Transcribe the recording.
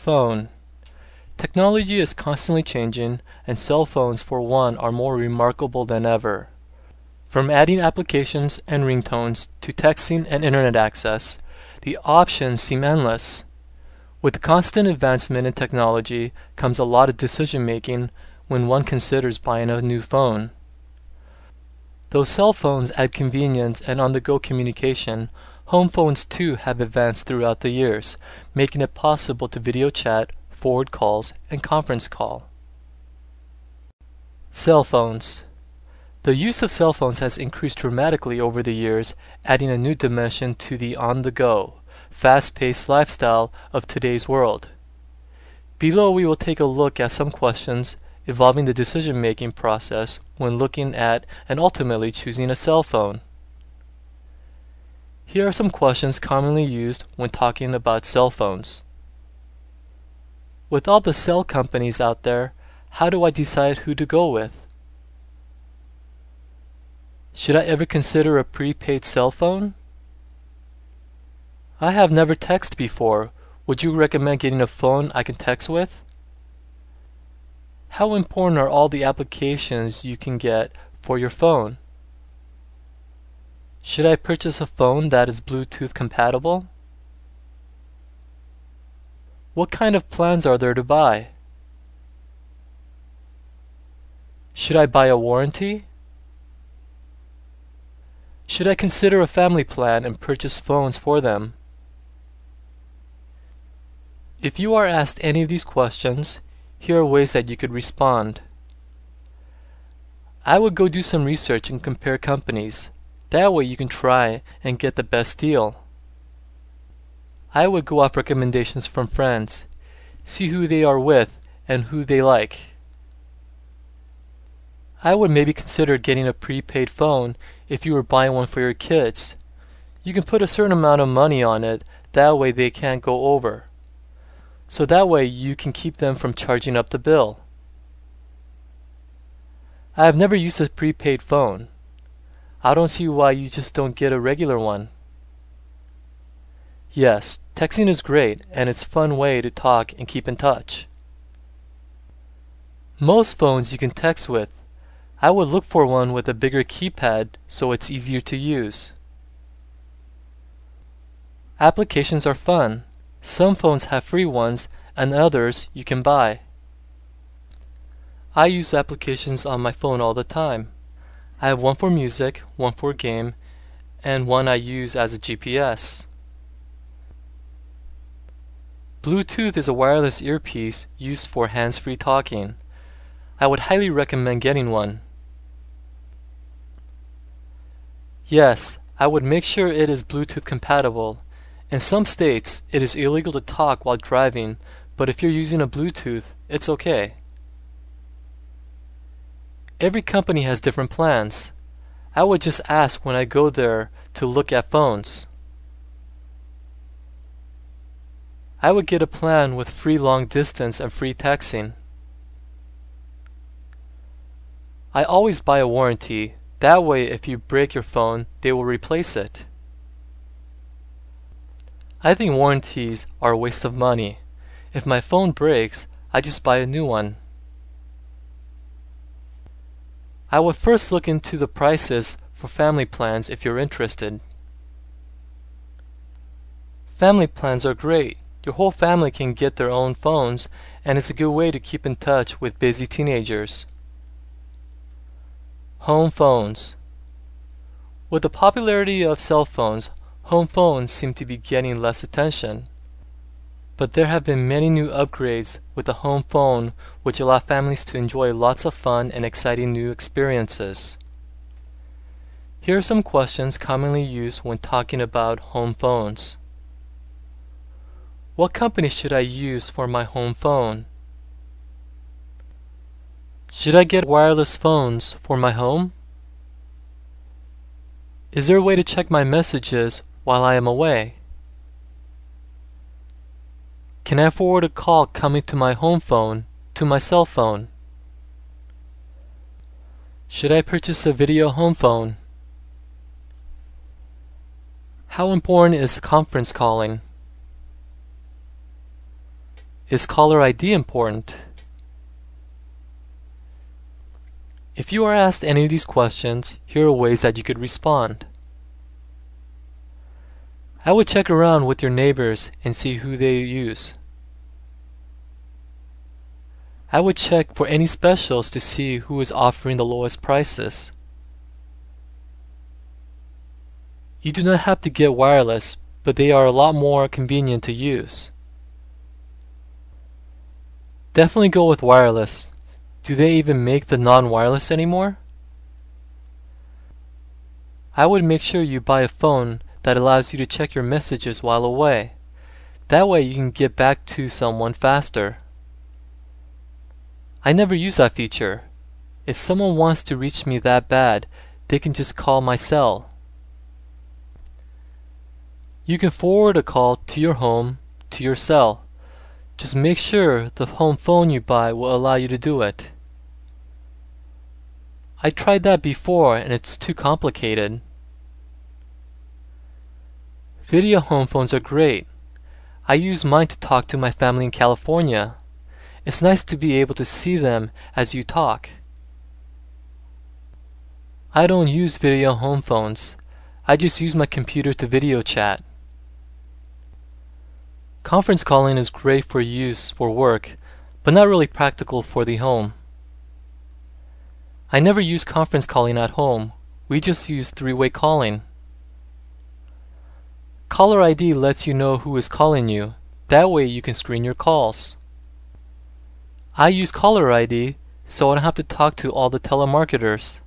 phone. Technology is constantly changing, and cell phones, for one, are more remarkable than ever. From adding applications and ringtones to texting and internet access, the options seem endless. With the constant advancement in technology comes a lot of decision-making when one considers buying a new phone. Though cell phones add convenience and on-the-go communication, home phones too have advanced throughout the years, making it possible to video chat, forward calls, and conference call. Cell phones. The use of cell phones has increased dramatically over the years, adding a new dimension to the on-the-go, fast-paced lifestyle of today's world. Below we will take a look at some questions involving the decision-making process when looking at and ultimately choosing a cell phone. Here are some questions commonly used when talking about cell phones. With all the cell companies out there, how do I decide who to go with? Should I ever consider a prepaid cell phone? I have never texted before. Would you recommend getting a phone I can text with? How important are all the applications you can get for your phone? Should I purchase a phone that is Bluetooth compatible? What kind of plans are there to buy? Should I buy a warranty? Should I consider a family plan and purchase phones for them? If you are asked any of these questions, here are ways that you could respond. I would go do some research and compare companies. That way you can try and get the best deal. I would go off recommendations from friends, see who they are with and who they like. I would maybe consider getting a prepaid phone if you were buying one for your kids. You can put a certain amount of money on it, that way they can't go over. So that way you can keep them from charging up the bill. I have never used a prepaid phone. I don't see why you just don't get a regular one. Yes, texting is great and it's a fun way to talk and keep in touch. Most phones you can text with. I would look for one with a bigger keypad so it's easier to use. Applications are fun. Some phones have free ones and others you can buy. I use applications on my phone all the time. I have one for music, one for game, and one I use as a GPS. Bluetooth is a wireless earpiece used for hands-free talking. I would highly recommend getting one. Yes, I would make sure it is Bluetooth compatible. In some states, it is illegal to talk while driving, but if you're using a Bluetooth, it's okay. Every company has different plans. I would just ask when I go there to look at phones. I would get a plan with free long distance and free texting. I always buy a warranty. That way if you break your phone, they will replace it. I think warranties are a waste of money. If my phone breaks, I just buy a new one. I would first look into the prices for family plans if you're interested. Family plans are great. Your whole family can get their own phones, and it's a good way to keep in touch with busy teenagers. Home phones. With the popularity of cell phones, home phones seem to be getting less attention. But there have been many new upgrades with the home phone which allow families to enjoy lots of fun and exciting new experiences. Here are some questions commonly used when talking about home phones. What company should I use for my home phone? Should I get wireless phones for my home? Is there a way to check my messages while I am away? Can I forward a call coming to my home phone to my cell phone? Should I purchase a video home phone? How important is conference calling? Is caller ID important? If you are asked any of these questions, here are ways that you could respond. I would check around with your neighbors and see who they use. I would check for any specials to see who is offering the lowest prices. You do not have to get wireless, but they are a lot more convenient to use. Definitely go with wireless. Do they even make the non-wireless anymore? I would make sure you buy a phone that allows you to check your messages while away. That way you can get back to someone faster. I never use that feature. If someone wants to reach me that bad, they can just call my cell. You can forward a call to your home to your cell. Just make sure the home phone you buy will allow you to do it. I tried that before and it's too complicated. Video home phones are great. I use mine to talk to my family in California. It's nice to be able to see them as you talk. I don't use video home phones. I just use my computer to video chat. Conference calling is great for use for work, but not really practical for the home. I never use conference calling at home. We just use three-way calling. Caller ID lets you know who is calling you. That way you can screen your calls. I use caller ID so I don't have to talk to all the telemarketers.